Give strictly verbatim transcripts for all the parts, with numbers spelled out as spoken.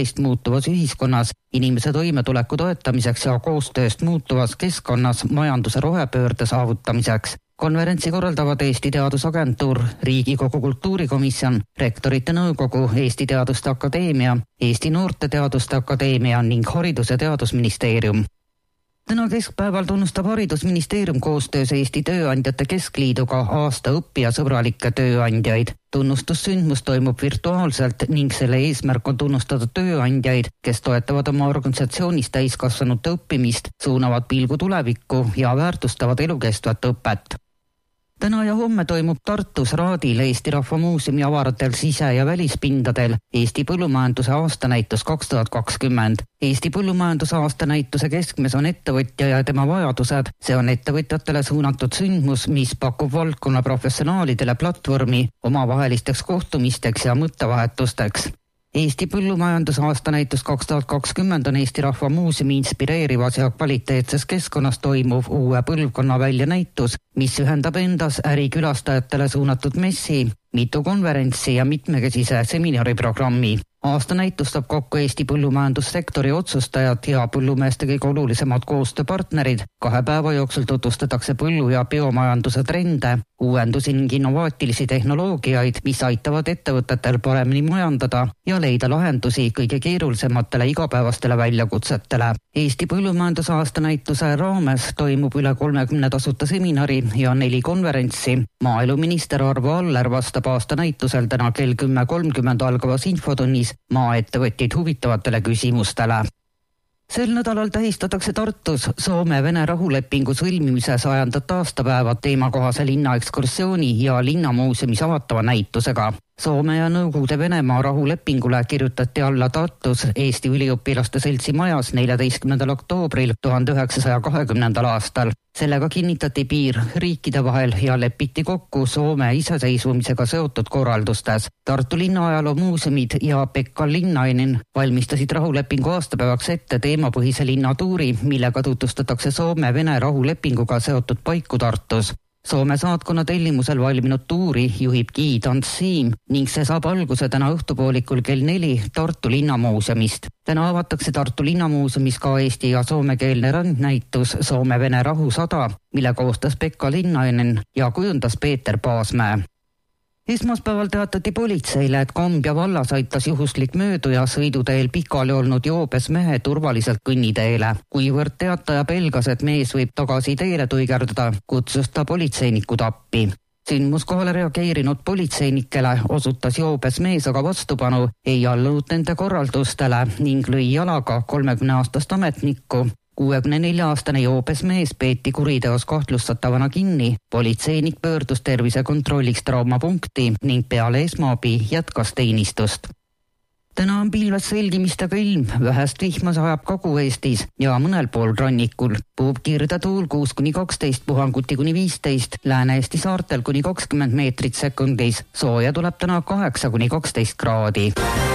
muutuvas ühiskonnas, inimese toimetuleku toetamiseks ja koostööst muutuvas keskkonnas majanduse rohepöörde saavutamiseks. Konverentsi korraldavad Eesti Teadusagentuur, Riigikogu Kultuurikomisjon, Rektorite Nõukogu, Eesti Teaduste Akadeemia, Eesti Noorte Teaduste Akadeemia ning Haridus- ja Teadusministeerium. Täna keskpäeval tunnustab Haridusministeerium koostöös Eesti Tööandjate Keskliiduga aasta õppijasõbralikke tööandjaid. Tunnustussündmus toimub virtuaalselt ning selle eesmärk on tunnustada tööandjaid, kes toetavad oma organisatsioonis täiskasvanute õppimist, suunavad pilgu tulevikku ja väärtustavad elukestvat õpet. Täna ja homme toimub Tartus Raadil Eesti Rahva Muuseumi avaratel sise- ja välispindadel Eesti põllumajanduse aastanäitus kaks tuhat kakskümmend. Eesti põllumajanduse aastanäituse keskmes on ettevõtja ja tema vajadused. See on ettevõtjatele suunatud sündmus, mis pakub valdkonna professionaalidele platvormi omavahelisteks kohtumisteks ja mõttevahetusteks. Eesti põllumajanduse aastanäitus kaks tuhat kakskümmend on Eesti Rahva Muuseumi inspireerivas ja kvaliteetses keskkonnas toimuv uue põlvkonna väljanäitus, mis ühendab endas ärikülastajatele suunatud messi, mitu konverentsi ja mitmekesise seminariprogrammi. Aasta näitustab kokku Eesti põllumajandussektori otsustajad ja põllumeeste kõige olulisemad koostööpartnerid. Kahe päeva jooksul tutvustatakse põllu- ja biomajanduse trende, uuendusi ning innovaatilisi tehnoloogiaid, mis aitavad ettevõtetel paremini majandada ja leida lahendusi kõige keerulisematele igapäevastele väljakutsetele. Eesti põllumajanduse aastanäituse raames toimub üle kolmekümne tasuta seminari ja neli konverentsi. Maaeluminister Arvo Aller vastab aastanäitusel täna kell kümme kolmkümmend algavas infotunnis maaettevõtjaid huvitavatele küsimustele. Sel nädalal tähistatakse Tartus Soome-Vene rahulepingu sõlmimise sajandat aastapäeva teemakohase linnaekskursiooni ja linnamuuseumis avatava näitusega. Soome ja Nõukogude Venemaa rahulepingule kirjutati alla Tartus Eesti üliõpilaste seltsi majas neljateistkümnendal oktoobril tuhande üheksasaja kahekümnendal aastal. Sellega kinnitati piir riikide vahel ja lepiti kokku Soome iseseisvumisega seotud korraldustes. Tartu linnaajaloo muuseumid ja Pekka Linnainen valmistasid rahulepingu aastapäevaks ette teemapõhise linnatuuri, millega tutvustatakse Soome-Vene rahulepinguga seotud paiku Tartus. Soome saatkonna tellimusel valminud tuuri juhib giid Ants Siim ning see saab alguse täna õhtupoolikul kell neli Tartu linnamuuseumist. Täna avatakse Tartu linnamuuseumis ka eesti- ja soomekeelne randnäitus Soome-Vene rahu sada, mille koostas Pekka Linnainen ja kujundas Peeter Paasmäe. Esmaspäeval teatati politseile, et Kambja vallas aitas juhuslik mööduja sõiduteel pikali olnud joobes mehe turvaliselt kõnniteele. Kuivõrd teataja pelgas, et mees võib tagasi teele tuigerdada, kutsus ta politseinikud appi. Sündmuskohale reageerinud politseinikele osutas joobes mees aga vastupanu, ei allunud nende korraldustele ning lõi jalaga kolmekümne aastast ametnikku. kuuekümne nelja aastane joobes mees peeti kuriteos kahtlustatavana kinni. Politseinik pöördus tervisekontrolliks traumapunkti ning peale esmaabi jätkas teenistust. Täna on pilves selgimistega ilm, vähest vihma sajab Kagu-Eestis ja mõnel pool rannikul. Puhub kirde tuul kuus kuni kaksteist, puhanguti kuni viisteist, Lääne-Eesti saartel kuni kakskümmend meetrit sekundis. Sooja tuleb täna kaheksa kuni kaksteist kraadi.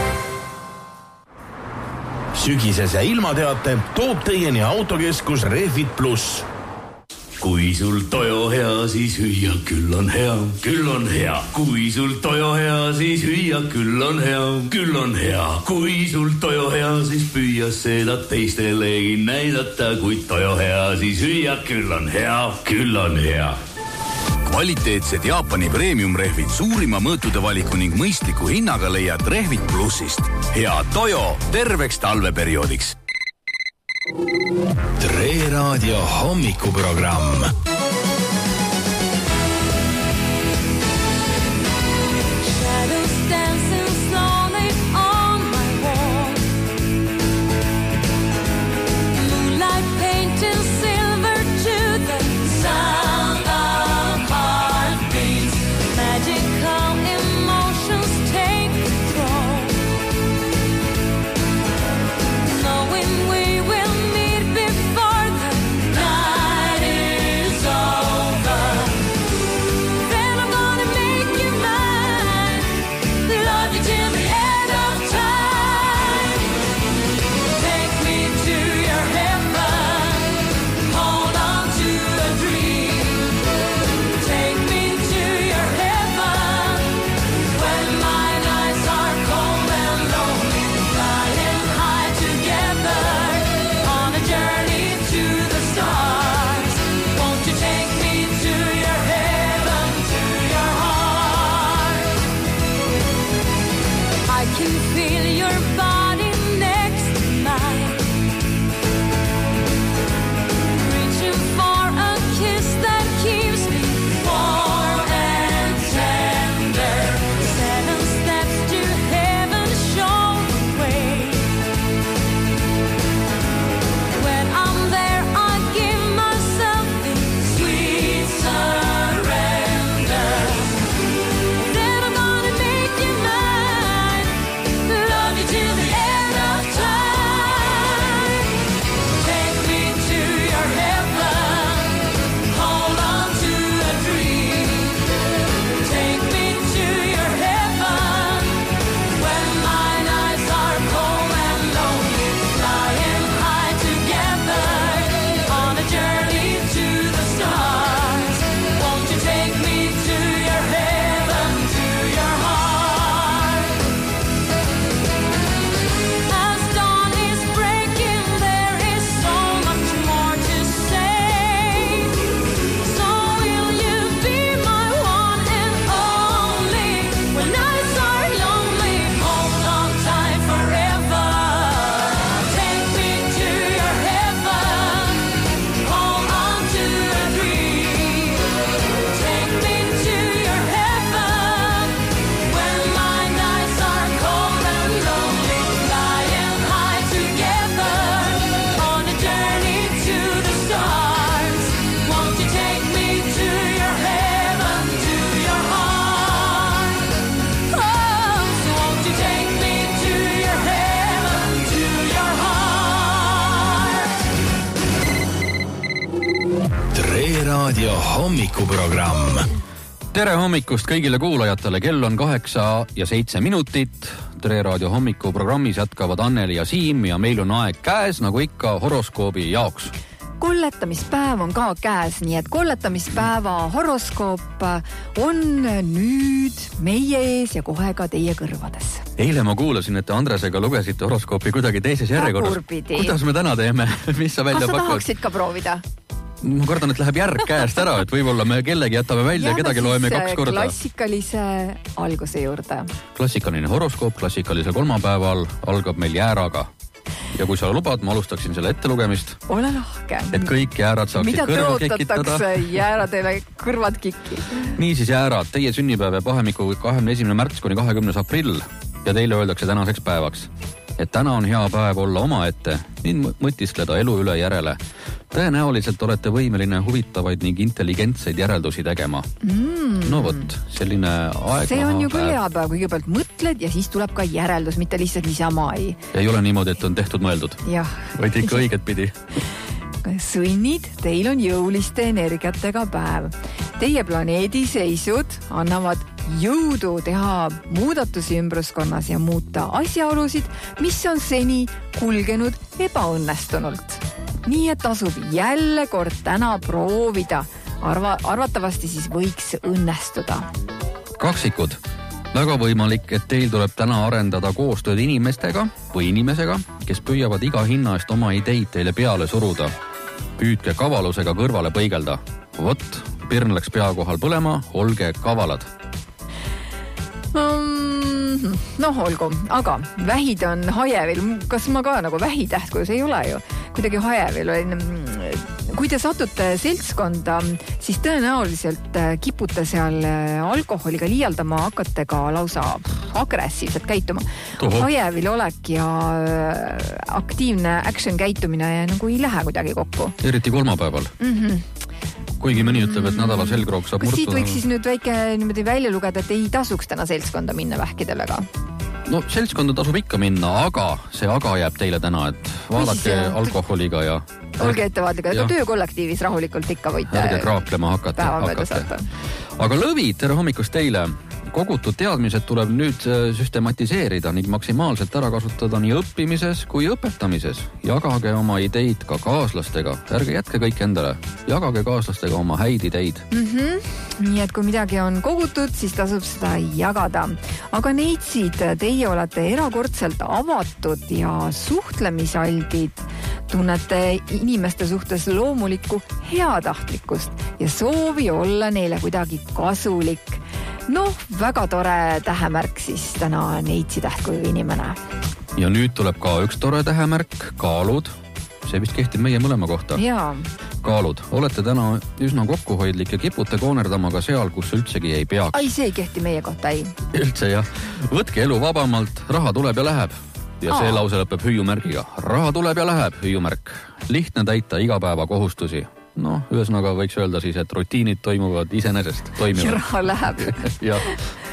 Sügisese ilmateate toob teieni autokeskus Rehvit Plus. Kui sul tojo hea, siis hüüa, küll on hea, küll on hea. Kui sul tojo hea, siis hüüa, küll on hea, küll on hea. Kui sul tojo hea, siis püüa seda teistelegi näidata. Kui tojo hea, siis hüüa, küll on hea, küll on hea. Kvaliteetsed Jaapani premium-rehvid suurima mõõtude valiku ning mõistliku hinnaga leiad Rehvit Plussist. Hea tojo terveks talveperioodiks. Tre Raadio hommikuprogramm. Knowing we will meet before the night is Raadio hommikuprogramm. Tere hommikust kõigile kuulajatele, kell on kaheksa ja seitse minutit. Tere Raadio hommikuprogrammis jätkavad Anneli ja Siim ja meil on aeg käes, nagu ikka, horoskoobi jaoks. Kolletamispäev on ka käes, nii et kolletamispäeva horoskoop on nüüd meie ees ja kohe ka teie kõrvades. Eile ma kuulasin, et te Andresega lugesite horoskoopi kuidagi teises järjekorras. Kuidas me täna teeme? Mis sa välja pakud? Kas sa tahaksid ka proovida? Ma kardan, et läheb järg käest ära, et võib-olla me kellegi jätame välja ja kedagi loeme kaks korda. Klassikalise alguse juurde. Klassikaline horoskoop klassikalisel kolmapäeval algab meil jääraga. Ja kui sa lubad, ma alustaksin selle ettelugemist. Ole lahke. Et kõik jäärad saaksid kõrva kekitada. Mida tõotatakse jääradele kõrvad kikki? Niisiis jäärad, teie sünnipäev ja pahemiku kahekümne esimene märts kuni kahekümnes aprill ja teile öeldakse tänaseks päevaks. Et täna on hea päev olla omaette ning mõtiskleda elu üle järele. Tõenäoliselt olete võimeline huvitavaid ning intelligentseid järeldusi tegema. Mm. No võt, selline aeg. See on ju küll hea päev, kõigepealt mõtled ja siis tuleb ka järeldus, mitte lihtsalt niisama ei. Ei ole niimoodi, et on tehtud mõeldud. Jah. Vaid ikka õiget pidi. Sõnnid, teil on jõuliste energiatega päev. Teie planeedi seisud annavad jõudu teha muudatusi ümbruskonnas ja muuta asjaolusid, mis on seni kulgenud ebaõnnestunult. Nii et tasub jälle kord täna proovida. Arva, arvatavasti siis võiks õnnestuda. Kaksikud. Väga võimalik, et teil tuleb täna arendada koostööd inimestega või inimesega, kes püüavad iga hinna eest oma ideid teile peale suruda. Püüdke kavalusega kõrvale põigelda. Vot, pirn läks pea kohal põlema, olge kavalad. Noh, olgu, aga vähid on hajevil. Kas ma ka nagu vähitäht, kui see ei ole ju? Kuidagi hajevil olin. Kui te satute seltskonda, siis tõenäoliselt kipute seal alkoholiga liialdama, hakkate ka lausa agressiivselt käituma. Toho. Hajevil olek ja aktiivne action käitumine nagu ei lähe kuidagi kokku. Eriti kolmapäeval. Mhm. Kuigi mõni ütleb, et nädala selgroog saab murtuda. Kas siit võiks siis nüüd väike niimoodi välja lugeda, et ei tasuks täna seltskonda minna vähkidelega? No seltskonda tasub ikka minna, aga see aga jääb teile täna, et vaadake see... alkoholiga ja... Olge ettevaatliga, aga töökollektiivis rahulikult ikka võite... Ärge kraaklema hakata. hakata. Aga lõvid, tere hommikust teile! Kogutud teadmised tuleb nüüd süstematiseerida ning maksimaalselt ära kasutada nii õppimises kui õpetamises. Jagage oma ideid ka kaaslastega. Ärge jätke kõik endale. Jagage kaaslastega oma häid ideid. Mm-hmm. Nii et kui midagi on kogutud, siis tasub seda jagada. Aga neitsid, teie olete erakordselt avatud ja suhtlemisaldid. Tunnete inimeste suhtes loomulikku heatahtlikkust ja soovi olla neile kuidagi kasulik. Noh, väga tore tähemärk siis täna neitsi tähtkuju inimene. Ja nüüd tuleb ka üks tore tähemärk, kaalud. See vist kehtib meie mõlema kohta. Jaa. Kaalud, olete täna üsna kokkuhoidlik ja kipute koonerdama ka seal, kus üldsegi ei peaks. Ai, see ei kehti meie kohta, ei. Üldse jah. Võtke elu vabamalt, raha tuleb ja läheb. Ja see Aa. lause lõpeb hüüumärgiga. Raha tuleb ja läheb, hüüumärk. Lihtne täita igapäeva kohustusi. No, ühesõnaga võiks öelda siis, et rutiinid toimuvad iseenesest. Toimivad. Ja raha läheb. Jah.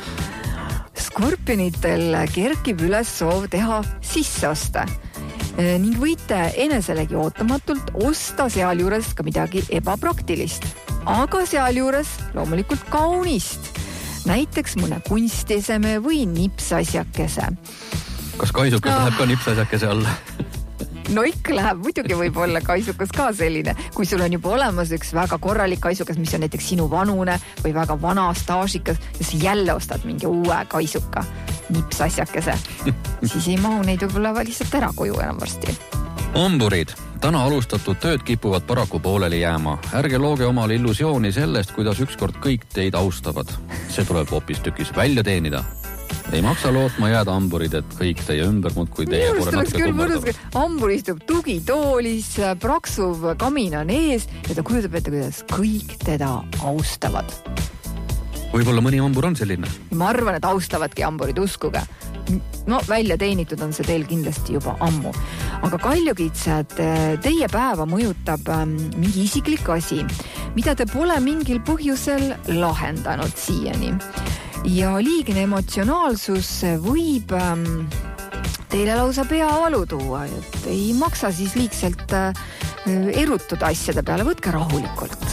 Skorpionitel kerkib üles soov teha sisseoste ning võite eneselegi ootamatult osta sealjuures ka midagi ebapraktilist. Aga sealjuures loomulikult kaunist. Näiteks mõne kunstiseme või nipsasjakese. Kas kaisukas ah. läheb ka nipsasjakese alla? No ikka läheb, muidugi võib olla kaisukas ka selline, kui sul on juba olemas üks väga korralik kaisukas, mis on näiteks sinu vanune või väga vana staažikas ja sa jälle ostad mingi uue kaisuka nipsasjakese, siis ei mahu neid võib-olla lihtsalt ära koju enam varsti. Omburid, täna alustatud tööd kipuvad paraku pooleli jääma. Ärge looge omale illusiooni sellest, kuidas ükskord kõik teid austavad. See tuleb hoopis tükis välja teenida. Ei maksa lootma jääda amburid, et kõik teie ümber muud kui teie pole natuke kummardab. Ambur istub tugitoolis, praksuv kamin on ees ja ta kujutab ette, kuidas kõik teda austavad. Võib-olla mõni ambur on selline. Ja ma arvan, et austavadki amburid, uskuge. No välja teenitud on see teil kindlasti juba ammu. Aga kaljukitsed, teie päeva mõjutab mingi isiklik asi, mida te pole mingil põhjusel lahendanud siiani. Ja liigne emotsionaalsus võib ähm, teile lausa peavalu tuua, et ei maksa siis liigselt äh, erutuda asjade peale, võtke rahulikult.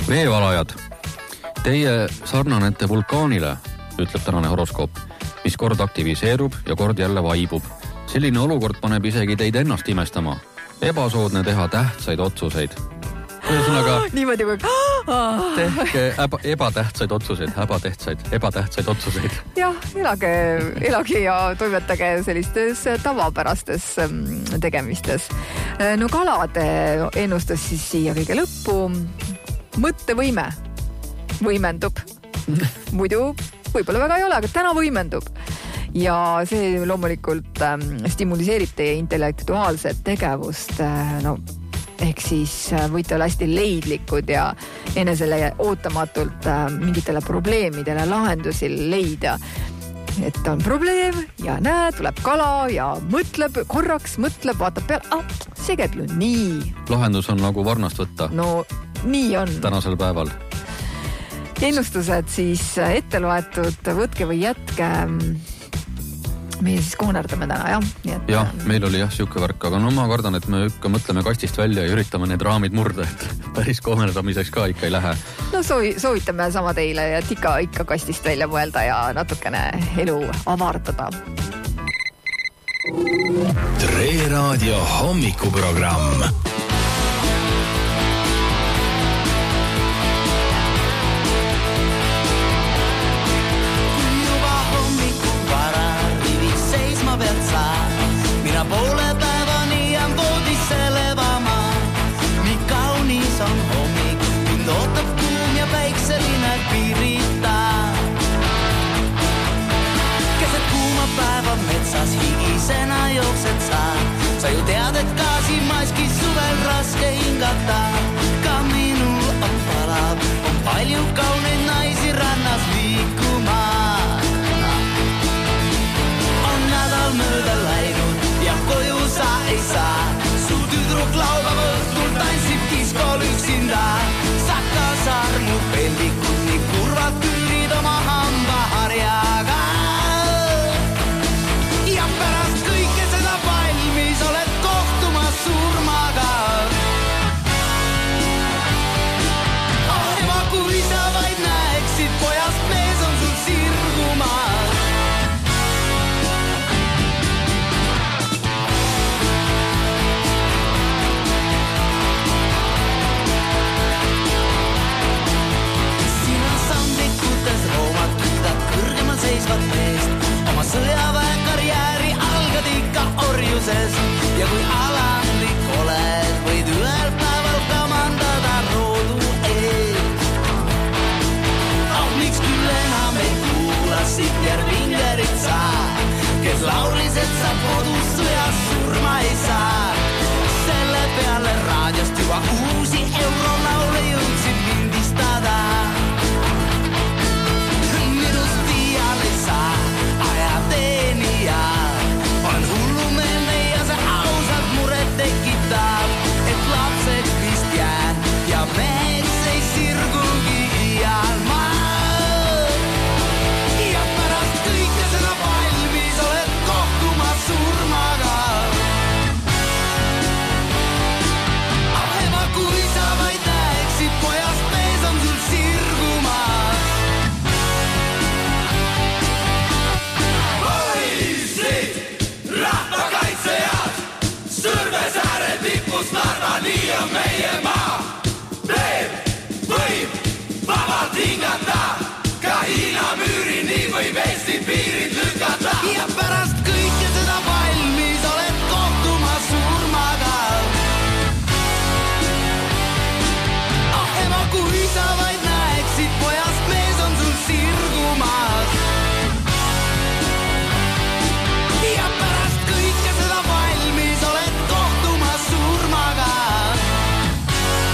Veevalajad. Teie sarnanete vulkaanile, ütleb tänane horoskoop, mis kord aktiviseerub ja kord jälle vaibub. Selline olukord paneb isegi teid ennast imestama. Ebasoodne teha tähtsaid otsuseid. Ühesõnaga, niimoodi kui... tehke eba, ebatähtsaid otsuseid, ebatähtsaid, ebatähtsaid otsuseid. Jah, elage, elage ja toimetage sellistes tavapärastes tegemistes. No kalade ennustas siis siia kõige lõppu. Mõttevõime võimendub. Muidu võib-olla väga ei ole, aga täna võimendub. Ja see loomulikult stimuliseerib teie intellektuaalset tegevust, no ehk siis võite olla hästi leidlikud ja enesele ootamatult mingitele probleemidele lahendusi leida. Et on probleem ja näe, tuleb kala ja mõtleb, korraks mõtleb, vaatab peale, ah, see käib ju nii. Lahendus on nagu varnast võtta. No nii on. Tänasel päeval. Ennustused siis ette loetud, võtke või jätke. Meie siis koonerdame täna, jah? Nii et... jah, meil oli jah siuke värk, aga no ma kardan, et me ikka mõtleme kastist välja ja üritame need raamid murda, et päris koonerdamiseks ka ikka ei lähe. No soovi, soovitame sama teile, et ikka, ikka kastist välja mõelda ja natukene elu avardada. Tre Raadio hommikuprogramm. Mina poole päevani jään voodisse levama. Nii kaunis on hommik, mind ootab kuum ja päikseline piirita. Keset kuuma päeva metsas higisena jooksed sa. Sa ju tead, et gaasimaski suvel raske hingata. Ka minul on palav, on palju kauneid naisi rannas liikuma. On nädal mööda läinud ja koju sa ei saa. Su tüdruk laupäeva õhtul tanssib diskol üksinda. Saka sarmu pellikud nii kurvad küürid oma hambaharjaga. Ja pärast kõike seda valmis oled kohtumas surmaga. Oh ema, kui sa vaid näeksid, pojast mees on sul sirgumas. Seisvad meest oma sõjaväekarjääri algad ikka orjuses. Ja kui alandlik oled, võid ühel päeval kamandada roodu ees. Oh, miks küll enam ei kuula Sitter Vingerit sa, kes laulis, et sa kodus sõjas surma ei saa. Selle peale raadiost juba uusi eurolaule jõudsid lindistada. Ajateenija on hullumeelne ja see ausalt muret tekitab, et lapseks vist jään ja meheks ei sirgugi ial maa. Ja pärast kõike seda valmis oled kohtumas surmaga. Ah ema, kui sa vaid näeksid, pojast mees on sul sirgumas. Sõrvesääre tipus Narva, nii on meie maa. Teeb, võib vabalt hingata, ka Hiina müüri nii võib Eesti piirid lükata. Ja pärast kõike seda valmis oled kohtumas surmaga. Ah ema, kui sa vaid näeksid, pojast mees on sul sirgumas. Ja pärast kõike seda valmis oled kohtumas surmaga.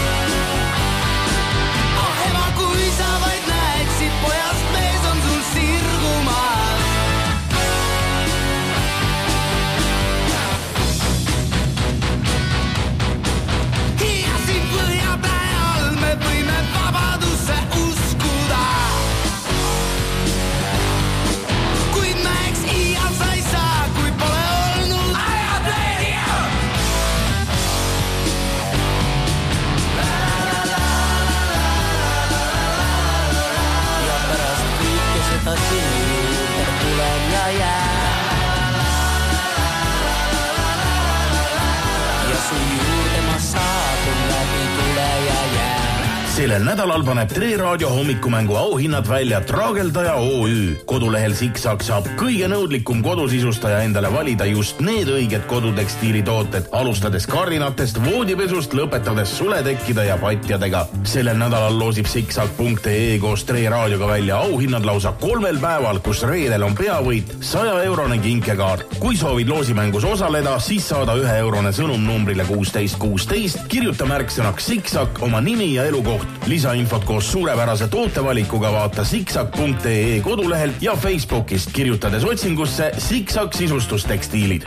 Sellel nädalal paneb Tre Raadio hommikumängu auhinnad välja Traageldaja O Ü. Kodulehel Siksak saab kõige nõudlikum kodusisustaja endale valida just need õiged kodutekstiilitooted, alustades kardinatest, voodipesust, lõpetades suletekkide ja patjadega. Sellel nädalal loosib siksak punkt ee koos Tre Raadioga välja auhinnad lausa kolmel päeval, kus reedel on peavõit saja eurone kinkekaart. Kui soovid loosimängus osaleda, siis saada ühe eurone sõnum numbrile kuusteist kuusteist, kirjuta märksõnaks Siksak, oma nimi ja elukoht. Lisainfot koos suurepärase tootevalikuga vaata siksak punkt ee kodulehelt ja Facebookist, kirjutades otsingusse Siksak sisustustekstiilid.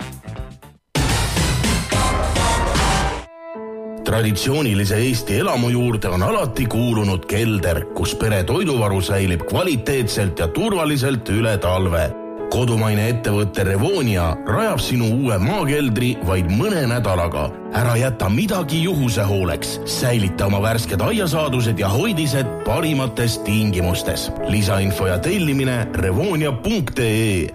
Traditsioonilise Eesti elamu juurde on alati kuulunud kelder, kus pere toiduvaru säilib kvaliteetselt ja turvaliselt üle talve. Kodumaine ettevõtte Revonia rajab sinu uue maakeldri vaid mõne nädalaga. Ära jäta midagi juhuse hooleks. Säilita oma värsked aiasaadused ja hoidised parimates tingimustes. Lisainfo ja tellimine revonia punkt ee.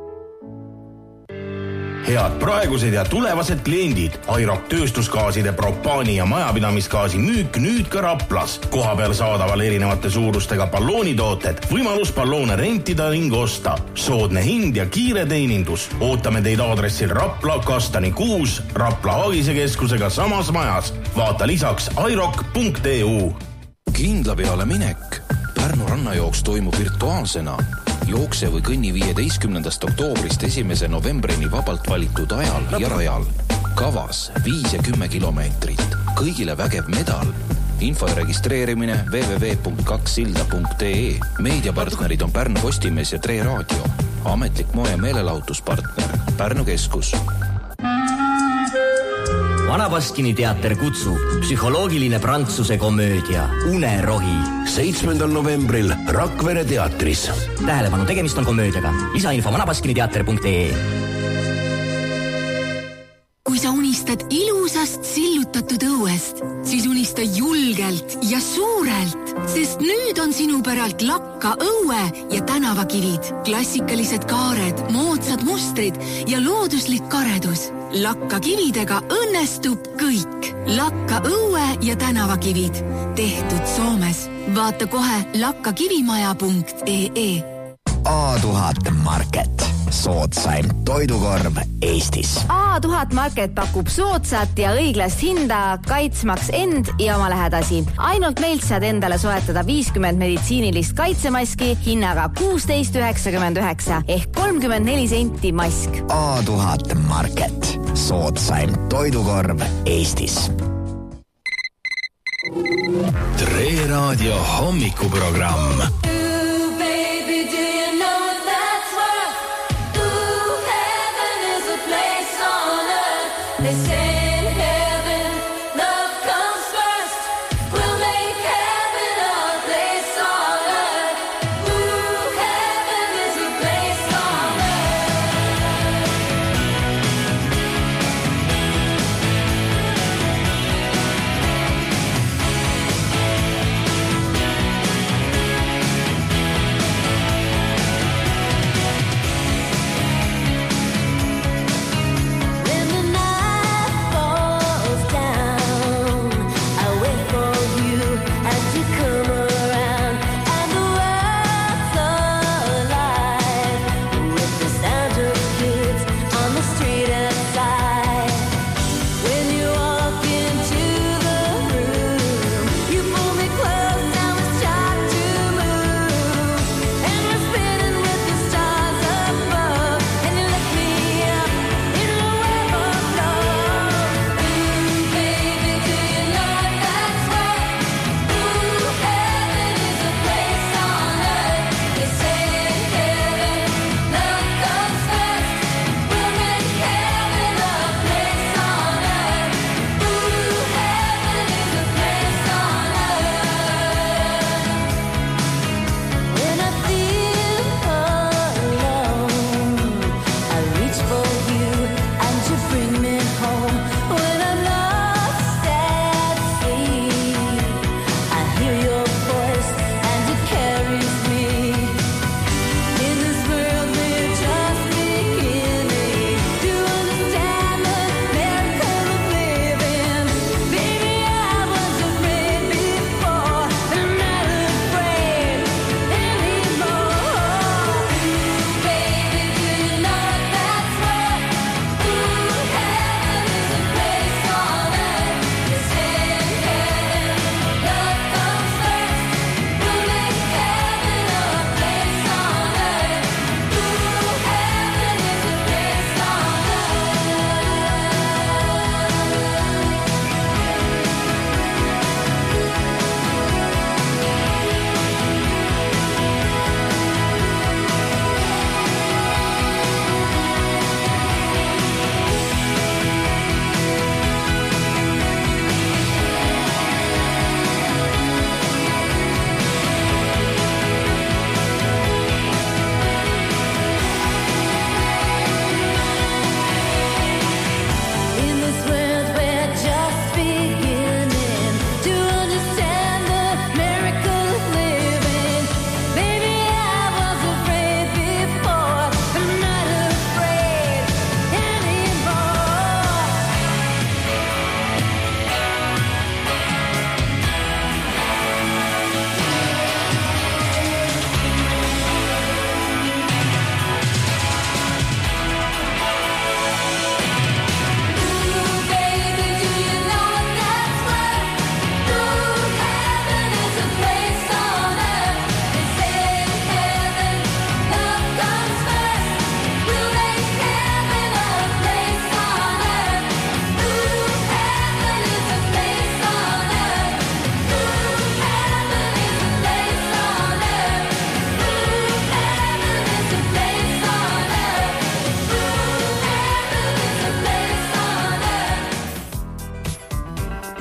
Head praegused ja tulevased kliendid, Airok tööstusgaaside, propaani ja majapidamisgaasi müük nüüd ka Raplas. Koha peal saadaval erinevate suurustega balloonitooted, võimalus balloone rentida ning osta. Soodne hind ja kiire teenindus. Ootame teid aadressil Rapla, Kastani kuus, Rapla Agisekeskusega samas majas. Vaata lisaks airok punkt ee u. Kindla peale minek. Pärnu rannajooks toimub virtuaalsena. Jookse või kõnni viieteistkümnendast oktoobrist esimese novembrini vabalt valitud ajal ja rajal. Kavas viis ja kümme kilomeetrit. Kõigile vägev medal. Info ja registreerimine w w w punkt kaks silda punkt ee. Meediapartnerid on Pärnu Postimees ja Tre Raadio. Ametlik moe meelelahutuspartner Pärnu Keskus. Vanabaskini teater kutsub psühholoogiline prantsuse komöödia Unerohi. seitsmendal novembril Rakvere teatris. Tähelepanu, tegemist on komöödiaga. Lisainfo vanabaskini teater punkt ee. Kui sa unistad ilusast sillutatud õuest, siis unista julgelt ja suurelt, sest nüüd on sinu päralt lakka õue ja tänavakivid, klassikalised kaared, moodsad mustrid ja looduslik karedus. Lakka kividega õnnestub kõik. Lakka õue ja tänavakivid. Tehtud Soomes. Vaata kohe lakkakivimaja punkt ee. A tuhat Market. Soodsaim toidukorv Eestis. A tuhat Market pakub soodsat ja õiglast hinda kaitsmaks end ja oma lähedasi. Ainult meilt saad endale soetada viiskümmend meditsiinilist kaitsemaski hinnaga kuusteist üheksakümmend üheksa ehk kolmkümmend neli senti mask. A tuhat Market. Soodsaim toidukorv Eestis. Tre Raadio hommikuprogramm. They say in heaven, love comes first. We'll make heaven a place on earth. Ooh, heaven is a place on When the night falls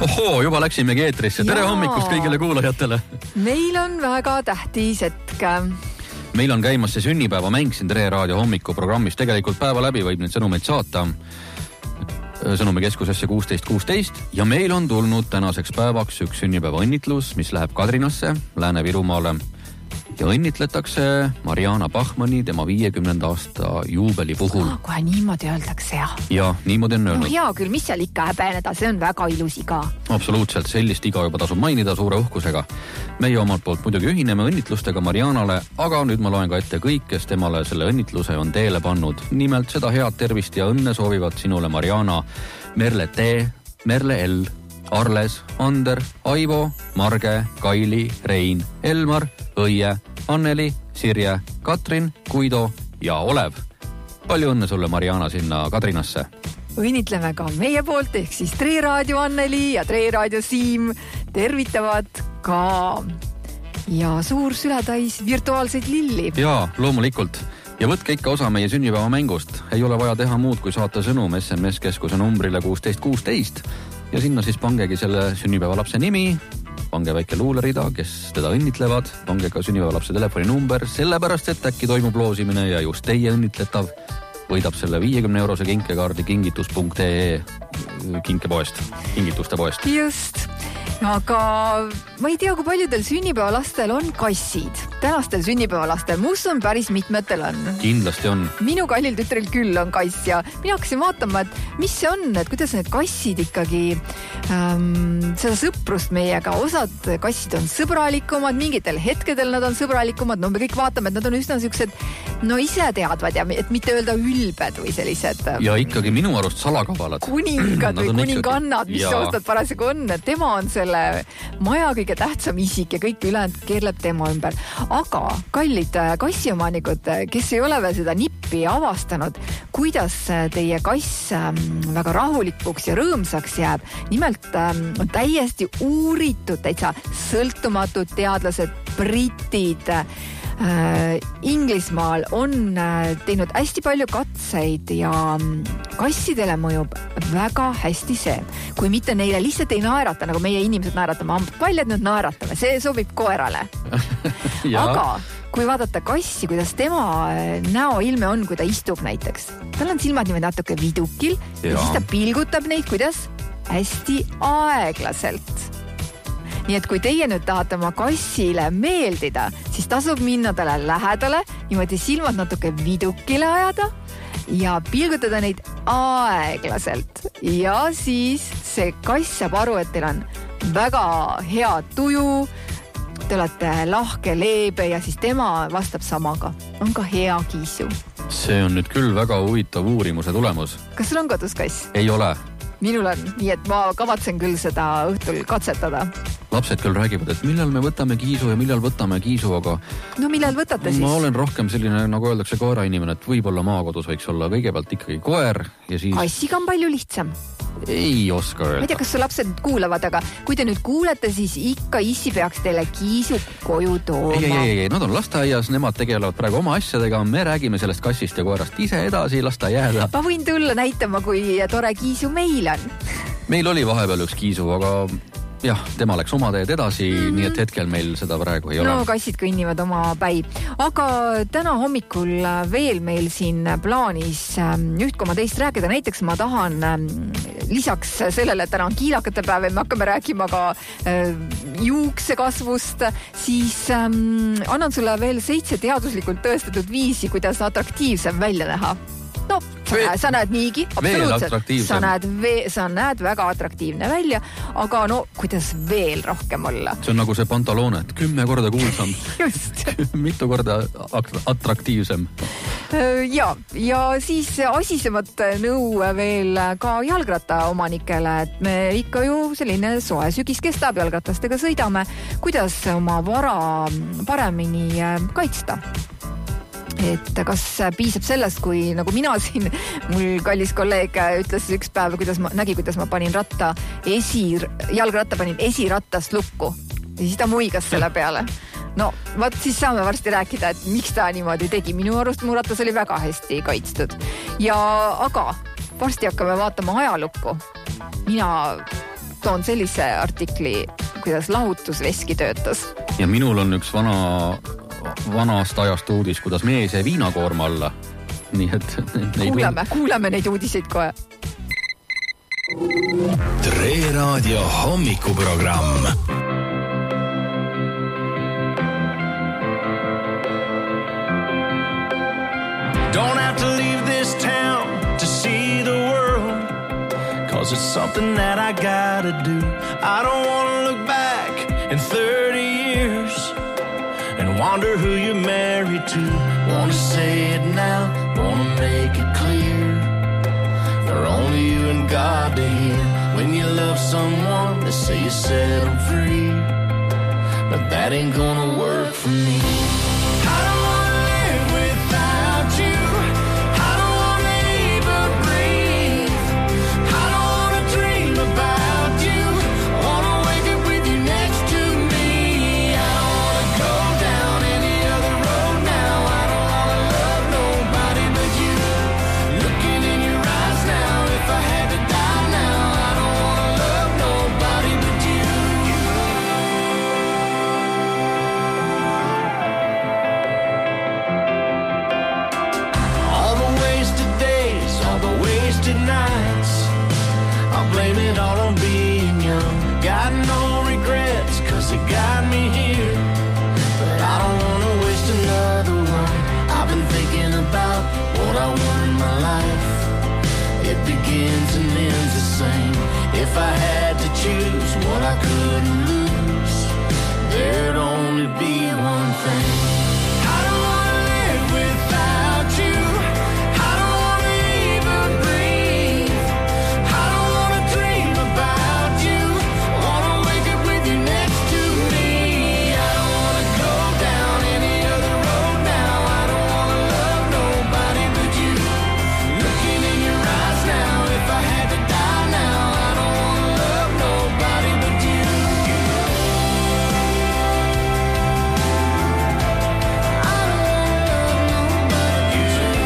Ohoo, juba läksimegi eetrisse. Tere Jaa. hommikust kõigile kuulajatele. Meil on väga tähtis hetk. Meil on käimas see sünnipäeva mäng siin Tre Raadio hommikuprogrammis. Tegelikult päeva läbi võib neid sõnumeid saata sõnumikeskusesse kuusteist kuusteist ja meil on tulnud tänaseks päevaks üks sünnipäeva õnnitlus, mis läheb Kadrinasse, Lääne-Virumaale ja õnnitletakse Mariana Bachmanni tema viiekümnenda aasta juubeli puhul. Oh, kohe niimoodi öeldakse, jah. Ja, niimoodi on öelnud. No hea küll, mis seal ikka häbeneda, see on väga ilus iga. Absoluutselt, sellist iga juba tasub mainida suure uhkusega. Meie omalt poolt muidugi ühineme õnnitlustega Marianale, aga nüüd ma loen ka ette kõik, kes temale selle õnnitluse on teele pannud. Nimelt seda head tervist ja õnne soovivad sinule Mariana, Merle T, Merle L, Arles, Ander, Aivo, Marge, Kaili, Rein, Elmar, Õie, Anneli, Sirje, Katrin, Guido ja Olev. Palju õnne sulle, Mariana, sinna Kadrinasse. Õnnitleme ka meie poolt, ehk siis Tre Raadio Anneli ja Tre Raadio Siim tervitavad ka. Ja suur sületais virtuaalseid lilli. Jaa, loomulikult. Ja võtke ikka osa meie sünnipäeva mängust. Ei ole vaja teha muud, kui saata sõnum S M S-keskuse numbrile kuusteist kuusteist. Ja sinna siis pangegi selle sünnipäeva lapse nimi, pange väike luulerida, kes teda õnnitlevad, pange ka sünnipäeva lapse telefoni number, sellepärast, et äkki toimub loosimine ja just teie õnnitletav võidab selle viiekümne eurose kinkekaardi kingitus punkt ee kinkepoest, kingituste poest. Just. Aga ma ei tea, kui paljudel sünnipäevalastel on kassid. Tänastel sünnipäevalastel, ma usun, päris mitmetel on. Kindlasti on. Minu kallil tütrel küll on kass ja mina hakkasin vaatama, et mis see on, et kuidas need kassid ikkagi ähm, seda sõprust meiega. Osad kassid on sõbralikumad, mingitel hetkedel nad on sõbralikumad. No me kõik vaatame, et nad on üsna siuksed, no ise teadvad ja et mitte öelda ülbed või sellised. Ja ikkagi minu arust salakavalad. Kuningad või kuningannad, mis ja... aastad parasjagu on. Tema on selle maja kõige tähtsam isik ja kõik ülejäänud keerleb tema ümber. Aga kallid kassiomanikud, kes ei ole veel seda nippi avastanud, kuidas teie kass väga rahulikuks ja rõõmsaks jääb. Nimelt on täiesti uuritud, täitsa sõltumatud teadlased, britid, Äh, Inglismaal on äh, teinud hästi palju katseid ja kassidele mõjub väga hästi see, kui mitte neile lihtsalt ei naerata, nagu meie inimesed naeratame, paljad nüüd naeratame, see sobib koerale. Aga kui vaadata kassi, kuidas tema näoilme on, kui ta istub näiteks, tal on silmad niimoodi natuke vidukil ja, ja siis ta pilgutab neid, kuidas hästi aeglaselt. Nii et kui teie nüüd tahate oma kassile meeldida, siis tasub minna talle lähedale, niimoodi silmad natuke vidukile ajada ja pilgutada neid aeglaselt. Ja siis see kass saab aru, et teil on väga hea tuju, te olete lahke, leebe ja siis tema vastab samaga. On ka hea kiisu. See on nüüd küll väga huvitav uurimuse tulemus. Kas sul on kodus kass? Ei ole. Minul on, nii et ma kavatsen küll seda õhtul katsetada. Lapsed küll räägivad, et millal me võtame kiisu ja millal võtame kiisu, aga... No millal võtate siis? Ma olen rohkem selline, nagu öeldakse, koera inimene, et võib-olla maakodus võiks olla kõigepealt ikkagi koer ja siis... Kassiga on palju lihtsam. Ei oska öelda. Ma ei tea, kas su lapsed nüüd kuulavad, aga kui te nüüd kuulete, siis ikka issi peaks teile kiisu koju tooma. Ei, ei, ei, nad on lasteaias, nemad tegelevad praegu oma asjadega, me räägime sellest kassist ja koerast ise edasi, lasta jääda. Ma võin tulla näitama, kui tore kiisu meil on. Meil oli vahepeal üks kiisu, aga jah, tema läks oma teed edasi, mm-hmm. nii et hetkel meil seda praegu ei ole. No kassid kõnnivad oma päi. Aga täna hommikul veel meil siin plaanis üht koma teist rääkida. Näiteks ma tahan lisaks sellele, et täna on kiilakate päev ja me hakkame rääkima ka juukse kasvust, siis annan sulle veel seitse teaduslikult tõestatud viisi, kuidas atraktiivsem välja näha. No, sa, näed, sa näed niigi, absoluutselt. Sa näed, vee, sa näed väga atraktiivne välja, aga no, kuidas veel rohkem olla? See on nagu see pantaloone, et kümme korda kuulsam. Just. Mitu korda atraktiivsem. Ja, ja siis asisemat nõu veel ka jalgratta omanikele, et me ikka ju selline soe sügis kestab, jalgratastega sõidame, kuidas oma vara paremini kaitsta. Et kas piisab sellest, kui nagu mina siin, mul kallis kolleeg ütles üks päev, kuidas ma nägi, kuidas ma panin ratta esi, jalgratta panin esirattast lukku ja siis ta muigas selle peale. No, vaat siis saame varsti rääkida, et miks ta niimoodi tegi. Minu arust mu ratas oli väga hästi kaitstud. Ja aga varsti hakkame vaatama ajalukku. Mina toon sellise artikli, kuidas lahutusveski töötas. Ja minul on üks vana, vanast ajast uudis, kuidas mees jäi viinakoorma alla. Nii et kuuleme, uud... kuuleme neid uudiseid kohe. Tre Raadio hommikuprogramm. Don't have to leave this town to see the world, 'cause it's something that I gotta do. I don't wanna look back in thirty years and wonder who you're married to. Wanna say it now, wanna make it clear, for only you and God to hear. When you love someone, they say you set them free, but that ain't gonna work for me. I don't wanna live without you. I don't wanna even breathe. I don't wanna dream about you. I wanna wake up with you next to me. I don't wanna go down any other road now. I don't wanna love nobody but you. Looking in your eyes now, if I had to die now, I don't wanna love nobody but you. All the wasted days, all the wasted nights, I'll blame it all on being young. Got no regrets, 'cause it got me here, but I don't wanna waste another one. I've been thinking about what I want in my life. It begins and ends the same. If I had to choose what I couldn't lose, there'd only be one thing. I don't wanna live without you. I don't wanna even breathe. I don't wanna dream about you. I wanna wake up with you next to me. I don't wanna go down any other road now. I don't wanna love nobody but you. Looking in your eyes now, if I had to die now, I don't wanna love nobody but you. I don't wanna love nobody but you.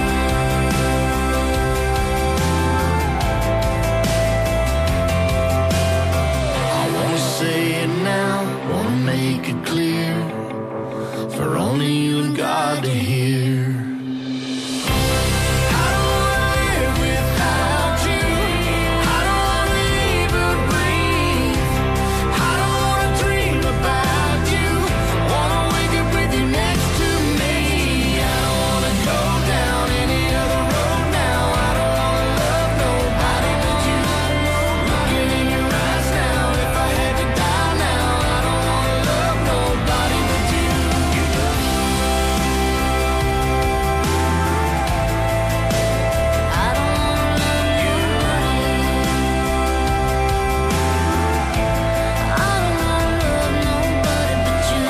I wanna say it now, wanna make it clear, for only you and God to hear. I don't wanna live without you. I don't wanna even breathe. I don't wanna dream about you. I wanna wake up with you next to me. I don't wanna go down any other road now. I don't wanna love nobody but you. Looking in your eyes now, if I had to die now, I don't wanna love nobody but you. I don't wanna love you. I don't wanna love nobody but you.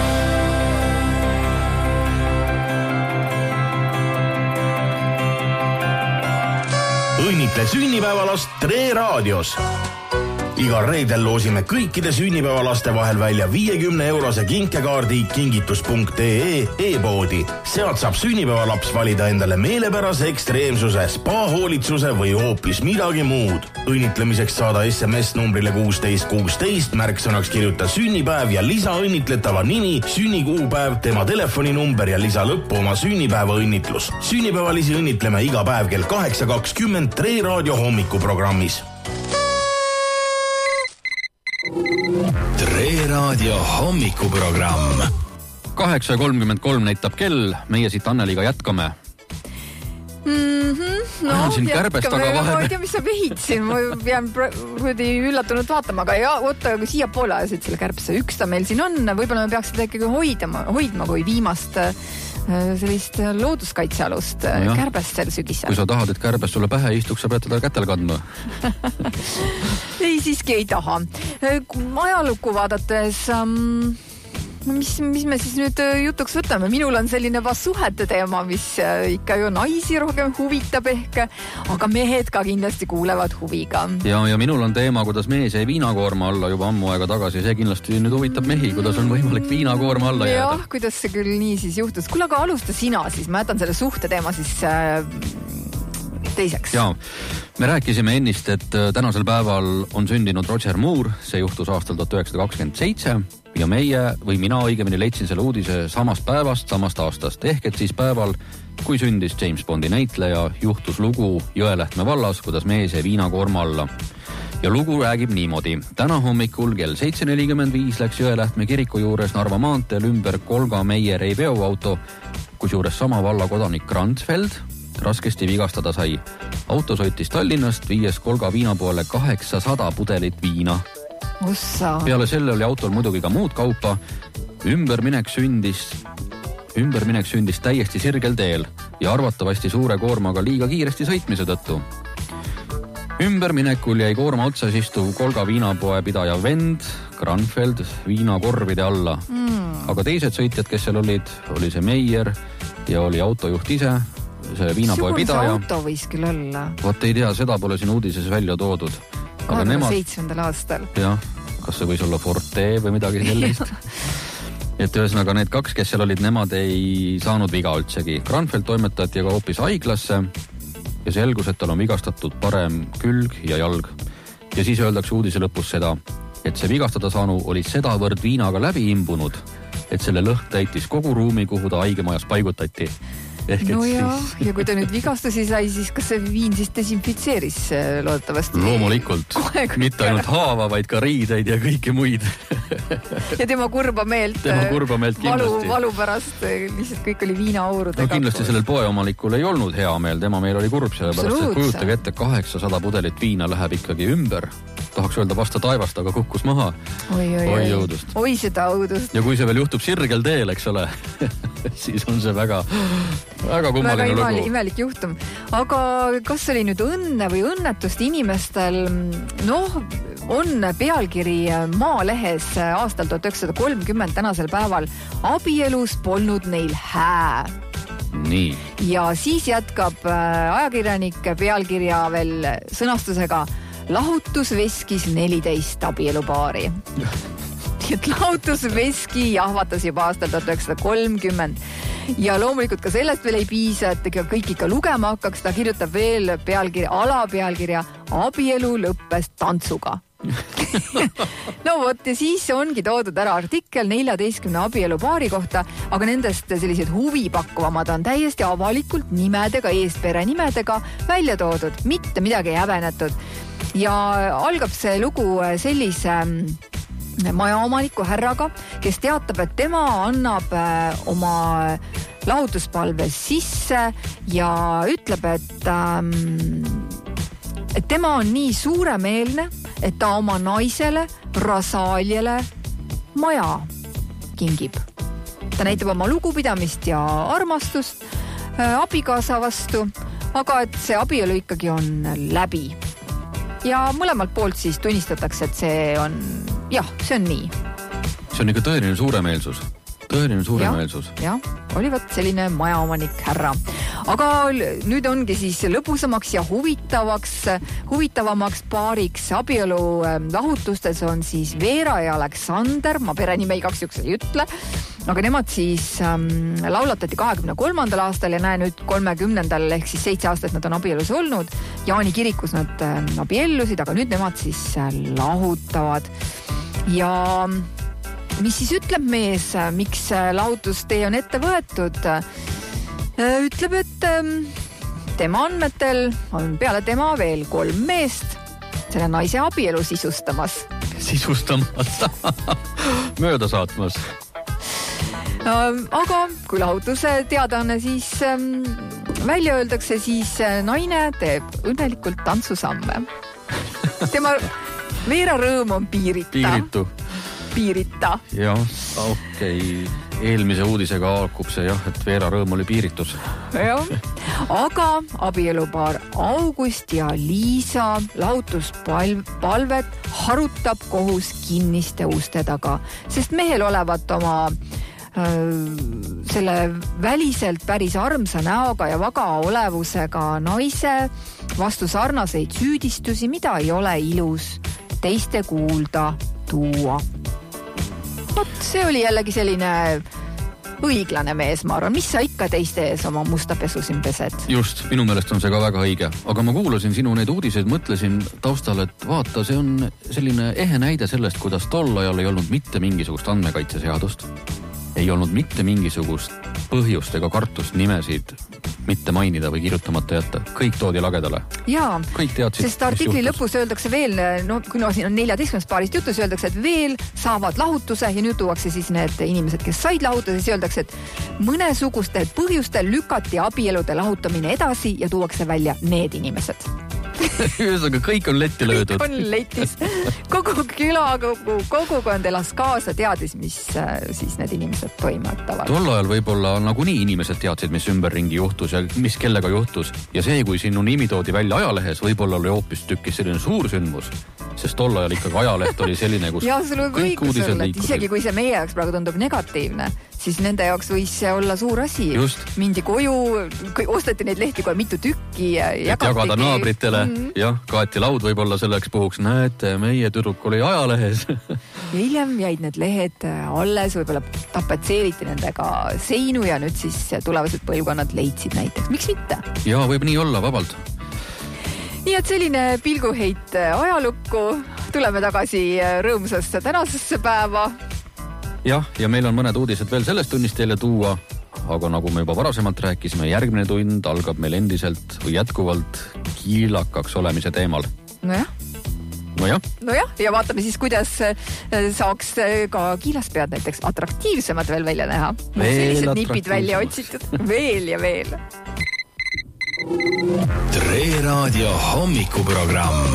Õnnitle sünnipäevalast Tre Raadios. Igal reedel loosime kõikide sünnipäevalaste vahel välja viiekümne eurose kinkekaardi kingitus punkt ee e-poodi. Sealt saab sünnipäevalaps valida endale meelepärase ekstreemsuse, spa-hoolitsuse või hoopis midagi muud. Õnnitlemiseks saada S M S numbrile kuusteist kuusteist, märksõnaks kirjuta sünnipäev ja lisa õnnitetava nimi, sünnikuupäev, tema telefoninumber ja lisa lõppu oma sünnipäeva õnnitlus. Sünnipäevalisi õnnitleme iga päev kell kaheksa kakskümmend Tre Raadio hommikuprogrammis. Tre Raadio hommikuprogramm. kaheksa kolmkümmend kolm näitab kell, meie siit Anneliga jätkame. Mm-hmm. No, on siin kärbest aga vahel. Ma ei tea, mis sa vehid siin. Ma pean kuidagi üllatunud vaatama, aga ja, oota, kui siia poole ajasid selle kärbse. Üks ta meil siin on, võib-olla me peaks seda ikkagi hoidma, hoidma kui viimast sellist looduskaitsealust no kärbest sel sügisel. Kui sa tahad, et kärbest sulle pähe istuks, sa pead teda kätel kandma. Ei, siiski ei taha. Ajalukku vaadates... Um, mis, mis me siis nüüd jutuks võtame? Minul on selline vastsuhete teema, mis ikka ju naisi rohkem huvitab ehk, aga mehed ka kindlasti kuulevad huviga. Ja, ja minul on teema, kuidas mees jäi viinakoorma alla juba ammu aega tagasi. See kindlasti nüüd huvitab mehi, kuidas on võimalik viinakoorma alla jääda. Jah, kuidas see küll nii siis juhtus. Kuule, aga alusta sina siis. Ma jätan selle suhte teema siis äh, teiseks. Jaa, me rääkisime ennist, et tänasel päeval on sündinud Roger Moore, see juhtus aastal tuhat üheksasada kakskümmend seitse ja meie või mina õigemini leidsin selle uudise samast päevast, samast aastast. Ehk et siis päeval, kui sündis James Bondi näitleja, juhtus lugu Jõelähtme vallas, kuidas mees jäi viinakoorma alla. Ja lugu räägib niimoodi. Täna hommikul kell seitse nelikümmend viis läks Jõelähtme kiriku juures Narva maanteel ümber Kolga Meieri veoauto, kus juures sama valla kodanik Krandsfeld raskesti vigastada sai. Auto sõitis Tallinnast, viies Kolga viinapoole kaheksasada pudelit viina. Ossa. Peale selle oli autol muidugi ka muud kaupa. Ümberminek sündis, ümberminek sündis täiesti sirgel teel ja arvatavasti suure koormaga liiga kiiresti sõitmise tõttu. Ümberminekul jäi koorma otsas istuv Kolga viinapoe pidaja vend, Kranfeld, viinakorvide alla. Mm. Aga teised sõitjad, kes seal olid, oli see Meier ja oli autojuht ise, see viinapoe pidaja. Suur see auto võis küll olla? Vot ei tea, seda pole siin uudises välja toodud. kahekümne seitsmendal aastal. Jah, kas see võis olla Forte või midagi sellist? Et ühesõnaga need kaks, kes seal olid, nemad ei saanud viga üldsegi. Kranfeld toimetati aga hoopis haiglasse ja selgus, et tal on vigastatud parem külg ja jalg. Ja siis öeldakse uudise lõpus seda, et see vigastada saanu oli sedavõrd viinaga läbi imbunud, et selle lõhk täitis kogu ruumi, kuhu ta haigemajas paigutati. Ehk no et ja, siis... ja kui ta nüüd vigastusi sai, siis kas see viin siis desinfitseeris loodetavasti? Loomulikult. Mitte ainult haava, vaid ka riideid ja kõiki muid. Ja tema kurba meelt, tema kurba meelt valu, valu pärast lihtsalt kõik oli viinaaurudega. No kindlasti sellel poeomalikul ei olnud hea meel, tema meil oli kurb selle pärast, et kujutage ette, kaheksasada pudelit viina läheb ikkagi ümber. Tahaks öelda vasta taevast, aga kukkus maha. Oi, oi, oi õudust. Oi seda õudust. Ja kui see veel juhtub sirgel teel, eks ole, siis on see väga, väga kummaline lugu. Väga imelik juhtum. Aga kas oli nüüd õnne või õnnetust inimestel? Noh, on pealkiri Maalehes aastal tuhat üheksasada kolmkümmend tänasel päeval. Abielus polnud neil hää. Nii. Ja siis jätkab ajakirjanik pealkirja veel sõnastusega lahutus veskis neliteist abielupaari. Et lahutusveski jahvatas juba aastal tuhat üheksasada kolmkümmend. Ja loomulikult ka sellest veel ei piisa, et kõik ikka lugema hakkaks. Ta kirjutab veel pealkirja, alapealkirja abielu lõppes tantsuga. No vot, ja siis ongi toodud ära artikkel neljateistkümne abielupaari kohta, aga nendest sellised huvipakkuvamad on täiesti avalikult nimedega, eestpere nimedega välja toodud, mitte midagi häbenetud. Ja algab see lugu sellise majaomaniku härraga, kes teatab, et tema annab oma lahutuspalve sisse ja ütleb, et, et tema on nii suuremeelne, et ta oma naisele Rasaaliale maja kingib. Ta näitab oma lugupidamist ja armastust abikaasa vastu, aga et see abielu ikkagi on läbi. Ja mõlemalt poolt siis tunnistatakse, et see on, jah, see on nii. See on ikka tõeline suuremeelsus. Tõeline suuremeelsus. Ja, ja, oli võt selline majaomanik härra. Aga nüüd ongi siis lõbusamaks ja huvitavaks, huvitavamaks paariks abielu lahutustes on siis Veera ja Aleksander, ma perenime igaks juks ei ütle, aga nemad siis ähm, laulatati kahekümne kolmandal aastal ja näe nüüd kolmekümnendal ehk siis seitse aastat nad on abielus olnud. Jaani kirikus nad äh, abiellusid, aga nüüd nemad siis äh, lahutavad. Ja mis siis ütleb mees, miks lahutustee on ette võetud? Ütleb, et tema andmetel on peale tema veel kolm meest selle naise abielu sisustamas. Sisustamas? Mööda saatmas? Aga kui lahutuse teadaanne siis välja öeldakse, siis naine teeb õnnelikult tantsusamme. Tema Veera rõõm on piirita. Piiritu. Piirita. Jah, okei. Okay. Eelmise uudisega haakub see jah, et Veera rõõm oli piiritus. Jah, aga abielupaar August ja Liisa lahutuspalvet harutab kohus kinniste uste taga, sest mehel olevat oma öö, selle väliselt päris armsa näoga ja vaga olevusega naise vastu sarnaseid süüdistusi, mida ei ole ilus teiste kuulda tuua. Vot see oli jällegi selline õiglane mees, ma arvan, mis sa ikka teiste ees oma musta pesu siin pesed? Just, minu meelest on see ka väga õige. Aga ma kuulasin sinu neid uudiseid, mõtlesin taustal, et vaata, see on selline ehe näide sellest, kuidas tol ajal ei olnud mitte mingisugust andmekaitseseadust. Ei olnud mitte mingisugust põhjust ega kartust nimesid mitte mainida või kirjutamata jätta. Kõik toodi lagedale. Jaa, kõik teadsid, sest artikli lõpus öeldakse veel, no kui no, siin on neljateistkümnest paarist jutus, öeldakse, et veel saavad lahutuse ja nüüd tuuakse siis need inimesed, kes said lahutuse, siis öeldakse, et mõnesugustel põhjustel lükati abielude lahutamine edasi ja tuuakse välja need inimesed. Ühesõnaga, kõik on letti löödud. Kõik on letis. Kogu küla, kogu kogukond elas kaasa, teadis, mis siis need inimesed toimetavad. Tol ajal võib-olla nagunii inimesed teadsid, mis ümberringi juhtus ja mis kellega juhtus. Ja see, kui sinu nimi toodi välja ajalehes, võib-olla oli hoopis tükkis selline suur sündmus. Sest tol ajal ikkagi ajaleht oli selline, kus ja, sul võib kõik õigus uudised olla, liikusid. isegi kui see meie jaoks praegu tundub negatiivne, siis nende jaoks võis see olla suur asi. Just. Mindi koju, ostati neid lehti kohe mitu tükki ja et jagada naabritele. Mm-hmm. Jah, kaeti laud võib-olla selleks puhuks. Näete, meie tüdruk oli ajalehes. ja hiljem jäid need lehed alles, võib-olla tapetseeriti nendega seinu ja nüüd siis tulevased põlvkonnad leidsid näiteks. Miks mitte? Ja, võib nii olla, vabalt. Nii et selline pilguheit ajalukku. Tuleme tagasi rõõmsasse tänasesse päeva. Jah, ja meil on mõned uudised veel sellest tunnist teile tuua, aga nagu me juba varasemalt rääkisime, järgmine tund algab meil endiselt või jätkuvalt kiilakaks olemise teemal. Nojah. Nojah. Nojah, ja vaatame siis, kuidas saaks ka kiilaspead näiteks atraktiivsemad veel välja näha. Sellised nipid välja otsitud. Veel ja veel. Tre Raadio hommikuprogramm.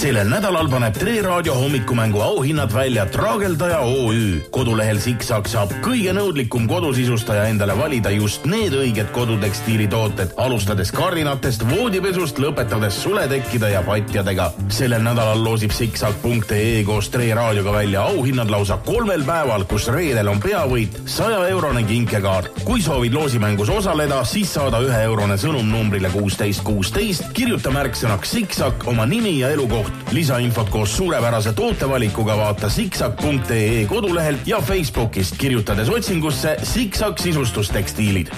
Sellel nädalal paneb Tre Raadio hommikumängu auhinnad välja Traageldaja O Ü. Kodulehel Siksak saab kõige nõudlikum kodusisustaja endale valida just need õiged kodutekstiilitooted, alustades kardinatest, voodipesust, lõpetades suletekkide ja patjadega. Sellel nädalal loosib siksak punkt ee koos Tre Raadioga välja auhinnad lausa kolmel päeval, kus reedel on peavõit saja eurone kinkekaart. Kui soovid loosimängus osaleda, siis saada ühe eurone sõnum numbrile kuusteist kuusteist, kirjuta märksõnaks Siksak, oma nimi ja elukoht. Lisainfot koos suurepärase tootevalikuga vaata siksak punkt ee kodulehelt ja Facebookist, kirjutades otsingusse Siksak sisustustekstiilid.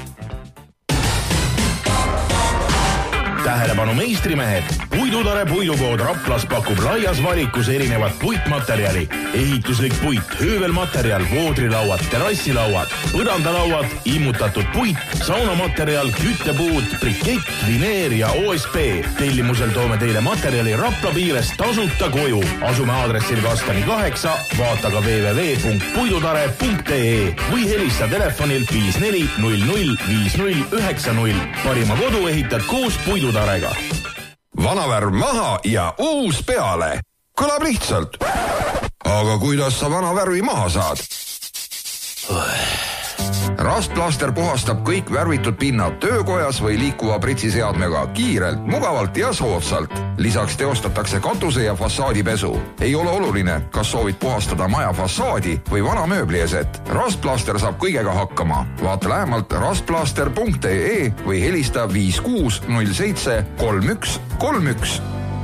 Tähelepanu meistrimehed! Puidutare puidukood Raplas pakub laias valikus erinevat puitmaterjali. Ehituslik puit, höövelmaterjal, voodrilauad, terrassilauad, põrandalauad, immutatud puit, saunamaterjal, küttepuud, brikett, vineer ja O S P. Tellimusel toome teile materjali Rapla piires tasuta koju. Asume aadressil Kastani kaheksa, vaata ka w w w punkt puidutare punkt ee või helista telefonil viis neli null null viis null üheksa null. Parima kodu ehitad koos puidutarega. Vanavärv maha ja uus peale. Kõlab lihtsalt. Aga kuidas sa vanavärvi maha saad? Rastplaster puhastab kõik värvitud pinnad töökojas või liikuva pritsiseadmega kiirelt, mugavalt ja soodsalt. Lisaks teostatakse katuse ja fassaadipesu. Ei ole oluline, kas soovid puhastada maja fassaadi või vana mööblieset. Rastplaster saab kõigega hakkama. Vaata lähemalt rastplaster punkt ee või helista viis kuus null seitse kolm üks kolm üks.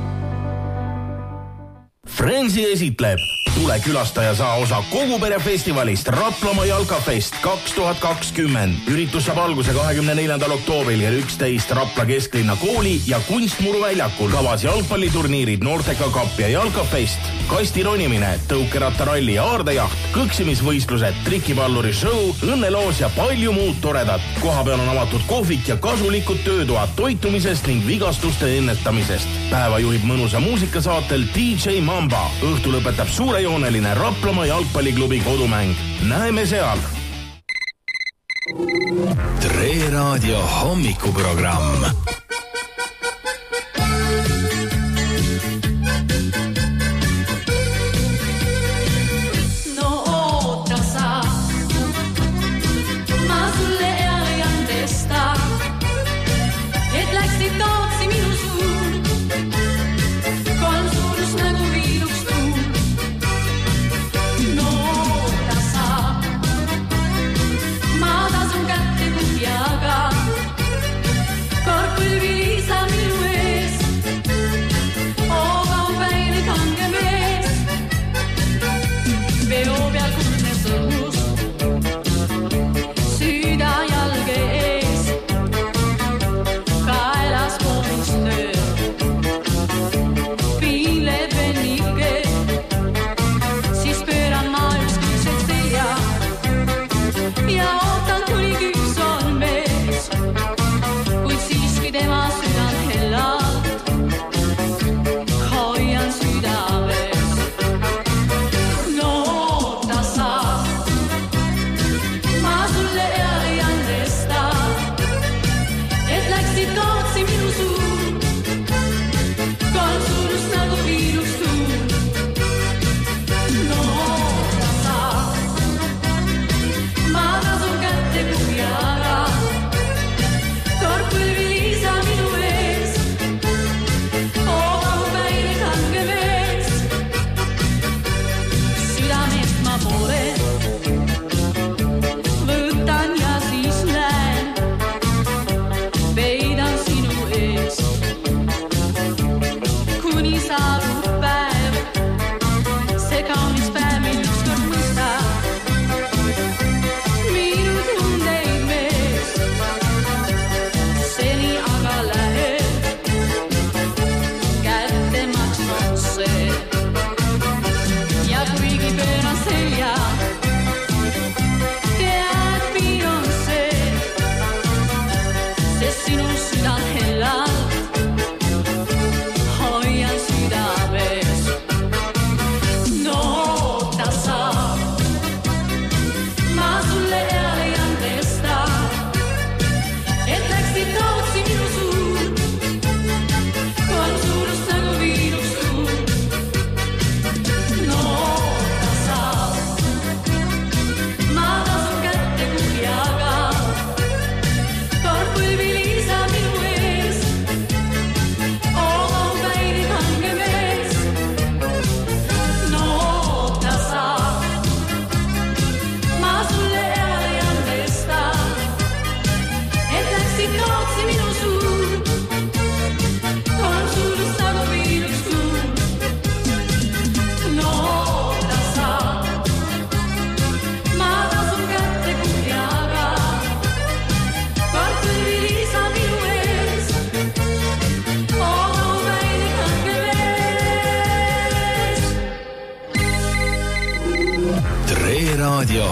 Frenzy esitleb. Tule külastaja saa osa kogu pere festivalist Raplamaa Jalkafest kaks tuhat kakskümmend. Üritus saab alguse kahekümne neljandal oktoobril kell üksteist Rapla kesklinna kooli ja kunstmuru väljakul. Kavas jalgpalliturniirid Noorteka kapp ja Jalkafest, kastironimine, tõukerattaralli ja aardejaht, kõksimisvõistlused, trikipalluri show, õnneloos ja palju muud toredat. Kohapeal on avatud kohvik ja kasulikud töötoad toitumisest ning vigastuste ennetamisest. Päeva juhib mõnusa muusikasaatel D J Mamba. Õhtu lõpetab suure jooneline Raplamaa jalgpalliklubi kodumäng. Näeme seal! Tre Raadio hommikuprogramm. No oota sa, ma sulle ean testa, et läksid taotsi minu suur, kolm suurust nagu viiluks tuul. No oota sa, ma tasun kätte kuhjaga, kord põlvi liisa minu ees, ooga on päine kange mees, veo peal kuldne sõus, süüda jalge ees, kaelas koonus töö, piinleb vennike, siis pööran ma ükskõikselt selja ja ootan kuni küps on mees, kuid siiski tema südant hellalt hoian südames. No oota sa, ma sulle ean testa, et läksid kaotsi minu suur, kolm suurust nagu viiluks tuul. No oota sa, ma tasun kätte kuhjaga, kord põlvi liisa minu ees, ooga on päine kange mees, südamest ma poole võtan ja siis näen, peidan sinu ees, kuni saabub päev, see kaunis päev, mil ükskord mõista minu tundeid mees, seni aga läheb kätte maksnud see. Ja kuigi pööran selja, tead piir on see, sest sinu südant hellalt hoian südames.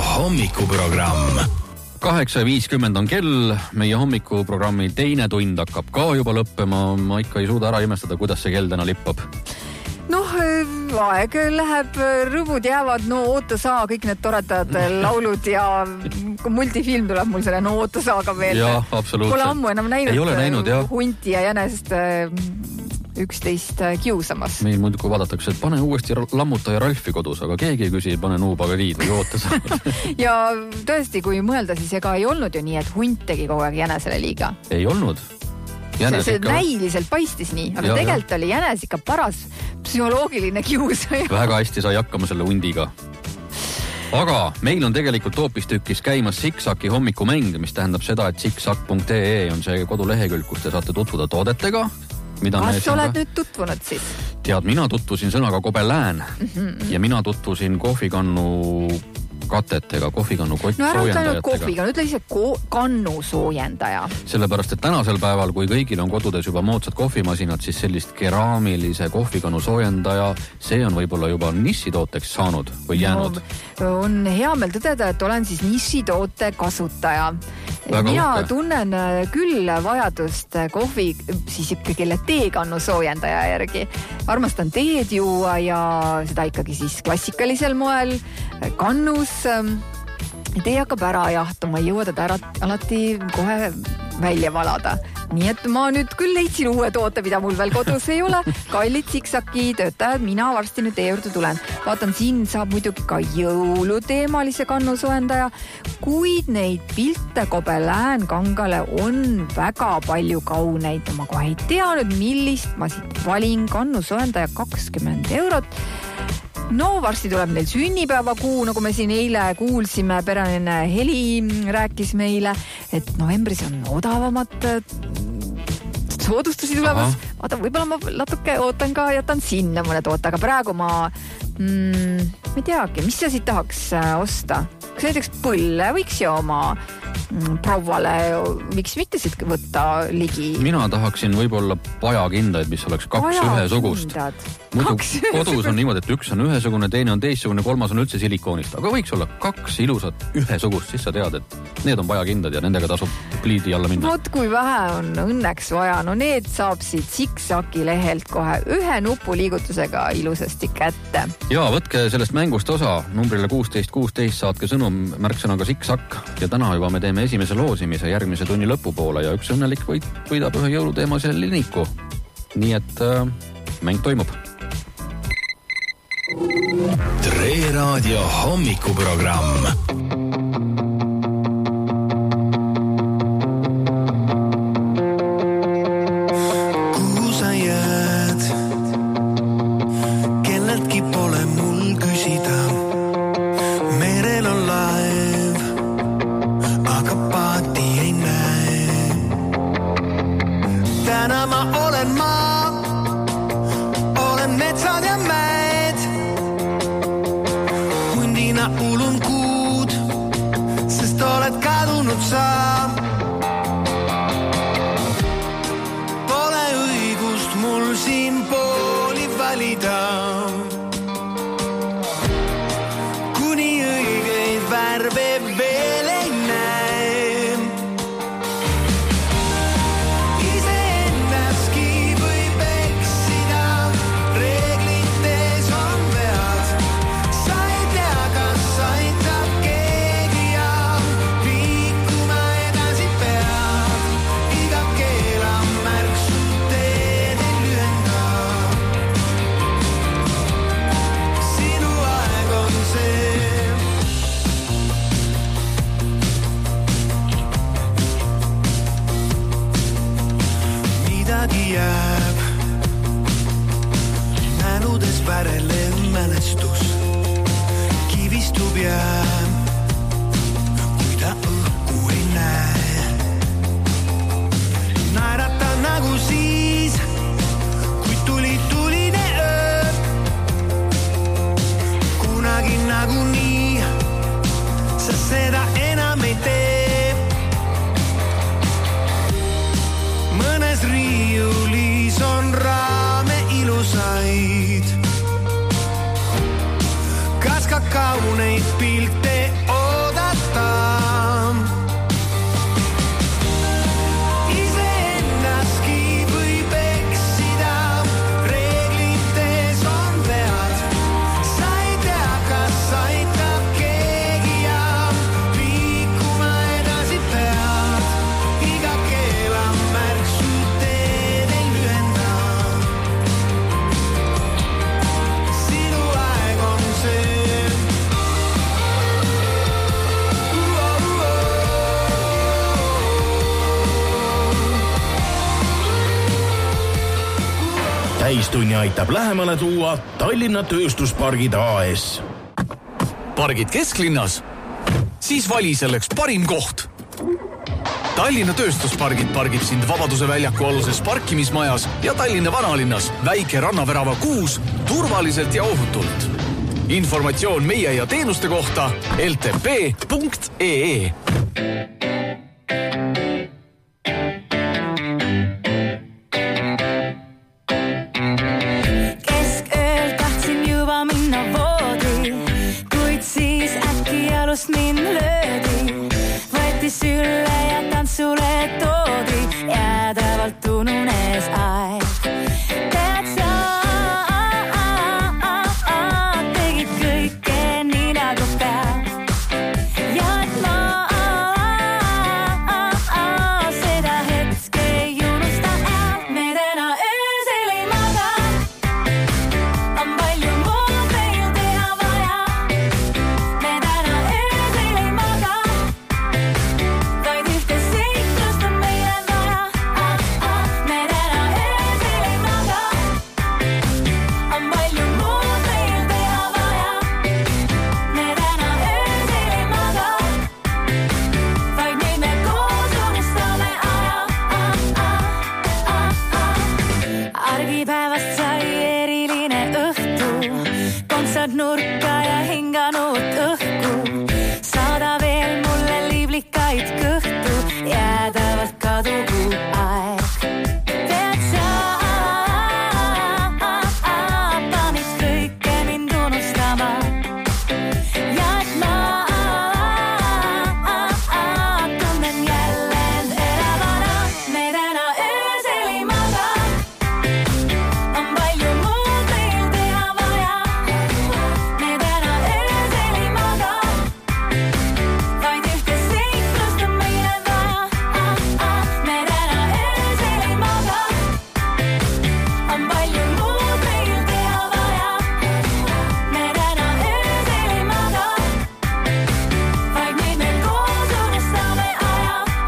hommikuprogramm. kaheksa viiskümmend on kell, meie hommikuprogrammi teine tund hakkab ka juba lõppema. Ma ikka ei suuda ära imestada, kuidas see kell täna lippab. Noh, aeg läheb, rõvud jäävad, no oota saa, kõik need toredad laulud ja multifilm tuleb mul selle no oota saaga veel. Jah, absoluutselt. Pole ammu enam näinud, ei ole näinud jah. Hunti ja jänest üksteist kiusamas. Meil muidugi vaadatakse, et pane uuesti lammuta ja Ralfi kodus, aga keegi ei küsi, pane nuubaga liid või oota saad. Ja tõesti, kui mõelda, siis ega ei olnud ju nii, et hunt tegi kogu aeg jänesele liiga. Ei olnud. Jänes see ikka... näiliselt paistis nii, aga ja, tegelikult ja. Oli jänes ikka paras psühholoogiline kiusaja. Väga hästi sai hakkama selle hundiga. Aga meil on tegelikult hoopistükkis käimas Siksaki hommikumäng, mis tähendab seda, et siksak punkt ee on see kodulehekülg, kus te saate tutvuda toodetega. Kas oled nüüd tutvunud siis? Tead, mina tutvusin sõnaga kobelään mm-hmm. ja mina tutvusin kohvikannu katetega, kohvikannu kott no, soojendajatega. No kohviga, ütle ise ko- kannu soojendaja. Sellepärast, et tänasel päeval, kui kõigil on kodudes juba moodsad kohvimasinad, siis sellist keraamilise kohvikannu soojendaja, see on võib-olla juba nissitooteks saanud või jäänud. No, on hea meel tõdeda, et olen siis nissitoote kasutaja. Väga mina uhke. Tunnen küll vajadust kohvi, siis ikkagi teekannu soojendaja järgi. Armastan teed juua ja seda ikkagi siis klassikalisel moel, kannus. Tee hakkab ära jahtuma, ei jõua teda ära alati kohe välja valada. Nii et ma nüüd küll leidsin uue toote, mida mul veel kodus ei ole. Kallid Siksaki töötajad, mina varsti nüüd tee juurde tulen. Vaatan, siin saab muidugi ka jõuluteemalise kannu soojendaja, kuid neid pilte Kobelään kangale on väga palju kauneid. Ma kohe ei tea nüüd, millist ma siit valin. Kannu soojendaja kakskümmend eurot. No varsti tuleb neil sünnipäevakuu, nagu me siin eile kuulsime, pereline Heli rääkis meile, et novembris on odavamad soodustusi tulemas. Vaata, võib-olla ma natuke ootan ka, jätan sinna mõne toote, aga praegu ma mm, ma ei teagi, mis sa siit tahaks osta? Kas näiteks põlle võiks ju oma mm, provale, miks mitte siit võtta ligi? Mina tahaksin võib-olla pajakindaid, mis oleks kaks Pajakindad. Ühesugust. Muidu kaks kodus on niimoodi, et üks on ühesugune, teine on teissugune, kolmas on üldse silikoonist. Aga võiks olla kaks ilusat ühesugust, siis sa tead, et need on pajakindad ja nendega tasub pliidi alla minna. Vot kui vähe on õnneks vaja, no need saab siit Siksaki lehelt kohe ühe nupu liigutusega ilusasti kätte. Ja võtke sellest mängust osa, numbrile kuusteist kuusteist saatke sõnum märksõnaga Siksak ja täna juba me teeme esimese loosimise järgmise tunni lõpupoole ja üks õnnelik võid, võidab ühe jõuluteemalise liniku. Nii et äh, mäng toimub. Tre Raadio hommikuprogramm. Kuhu sa jääd? Kelleltki pole mul küsida. Merel on laev, aga paati ei näe. Täna ma olen maa, olen metsad ja mäed. Hundina ulun kuud, sest oled kadunud sa. Pole õigust mul siin pooli valida. Kuni õigeid värve veel ei näe. Iseennastki võib eksida, reeglites on vead. Sa ei tea, kas aitab keegi ja liikuma edasi pead. Iga keela märksu teed ei lühenda. Sinu aeg on see. Midagi jääb mäludes värelev mälestus. Kivistub jääb, kui ta õhku ei näe. Naerata nagu siis, kui tuli tuline öö. Kunagi nagu nii, sa seda enam ei tee. Mõnes riiulis on raame ilusaid. Kas ka kauneid pilte täistunni aitab lähemale tuua Tallinna Tööstuspargid A S. Pargid kesklinnas? Siis vali selleks parim koht. Tallinna Tööstuspargid pargib sind Vabaduse väljaku aluses parkimismajas ja Tallinna vanalinnas väike rannavärava kuus turvaliselt ja ohutult. Informatsioon meie ja teenuste kohta l t p punkt e e. Keskööl tahtsin juba minna voodi, kuid siis äkki jalust mind löödi. Võttis ülle ja tantsule toodi, jäädavalt ununes aeg. Tead sa, tegid kõike nii nagu peab. Ja et ma seda hetke ei unusta ära. Me täna öösel ei maga, on palju muud meil teha vaja. Me täna öösel ei maga, vaid ühte seiklust on meile vaja. Me täna öösel ei maga, on palju muud meil teha vaja. Me täna öösel ei maga, vaid nüüd me koos unustame aja. Argipäevast sai eriline õhtu, kontsad nurka ja hinganud õhku. Saada veel mulle liiblikaid kõhtu, jäädavalt kadugu aeg. Tead sa, panid kõike mind unustama. Ja et ma tunnen jälle end elavana. Me täna öösel ei maga, on palju muud meil teha vaja. Me täna öösel ei maga, vaid ühte seiklust on meile vaja. Me täna öösel ei maga, on palju muud meil teha vaja. Me täna öösel ei maga, vaid nüüd me koos unustame aja.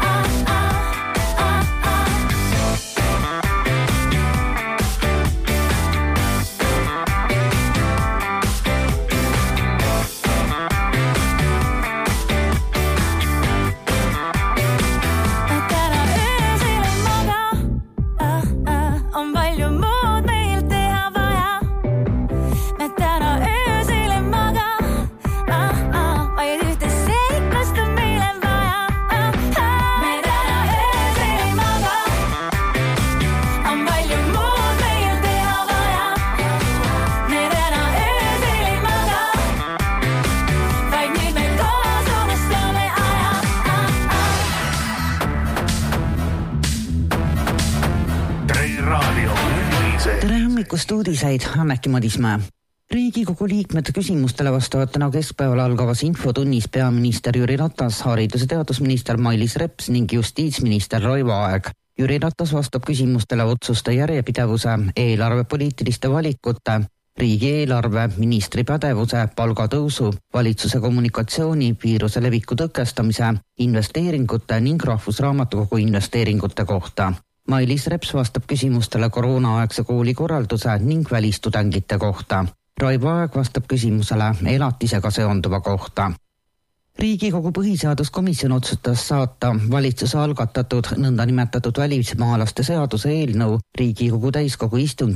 Me täna öösel ei maga, on palju muud meil teha vaja. Me täna öösel ei maga, vaid ühte seiklust on meile vaja. Me täna öösel ei maga, on palju muud meil teha vaja. Me täna öösel ei maga, vaid nüüd me koos unustame aja. Tere hommikust uudiseid, Anneki Madismäe. Riigikogu liikmete küsimustele vastavad täna keskpäeval algavas infotunnis peaminister Jüri Ratas, haridus- ja teadusminister Mailis Reps ning justiitsminister Raivo Aeg. Jüri Ratas vastab küsimustele otsuste järjepidevuse, eelarvepoliitiliste valikute, riigieelarve, ministri pädevuse, palgatõusu, valitsuse kommunikatsiooni, viiruse leviku tõkestamise, investeeringute ning rahvusraamatukogu investeeringute kohta. Mailis Reps vastab küsimustele koroonaaegse koolikorralduse ning välistudengite kohta. Raivo Aeg vastab küsimusele elatisega seonduva kohta. Riigikogu põhiseaduskomisjon otsustas saata valitsuse algatatud nõndanimetatud välismaalaste seaduse eelnõu Riigikogu täiskogu istungi